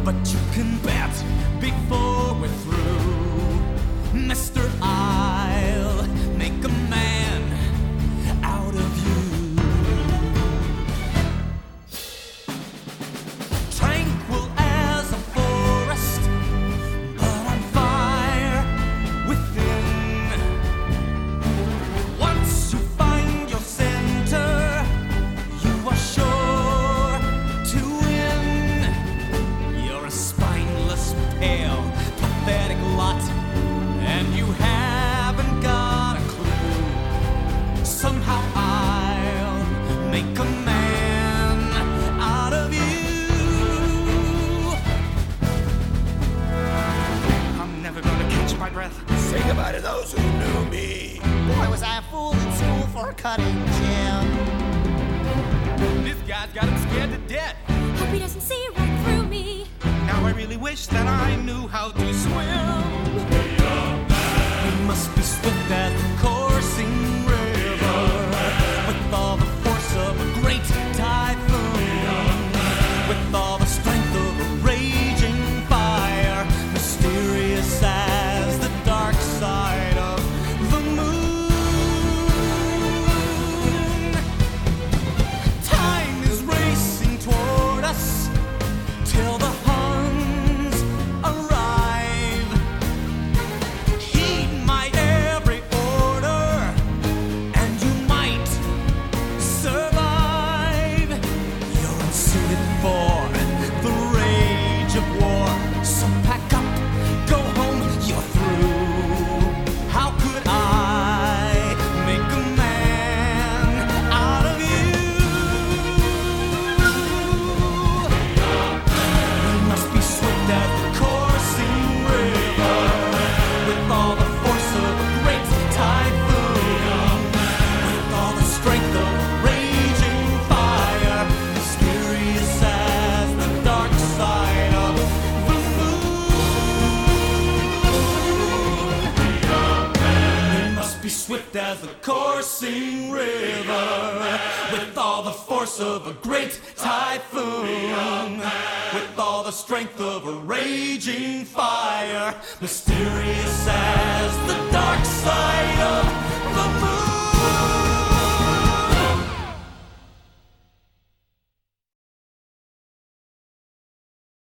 But you can bet before we're through, Mister, I'll make a man out of you. Tranquil as a forest, but on fire within. Once you find your center, you are sure to win. You're a spineless, pale, pathetic lot, and you haven't got a clue. Somehow I'll make a man out of you. I'm never gonna catch my breath. Say goodbye to those who knew me. Boy, was I a fool in school for a cutting gem. This guy's got him scared to death. Hope he doesn't see right through me. Now I really wish that I knew how to swim. We must be swift as the coursing river, with all the force of a great typhoon, with all the strength of a raging fire, mysterious as the dark side of the moon. Time is racing toward us till the Huns arrive. Heed my every order, and you might survive. You're unsuited for the rage of war, so pack up, go home, you're through. How could I make a man out of you? We must be swift as the coursing river, with all the force of a great typhoon, with all the strength of a raging fire, mysterious as the dark side of the moon. We must be swift as the coursing river, with all the force of a great typhoon, with all the strength of a raging fire, mysterious as the dark side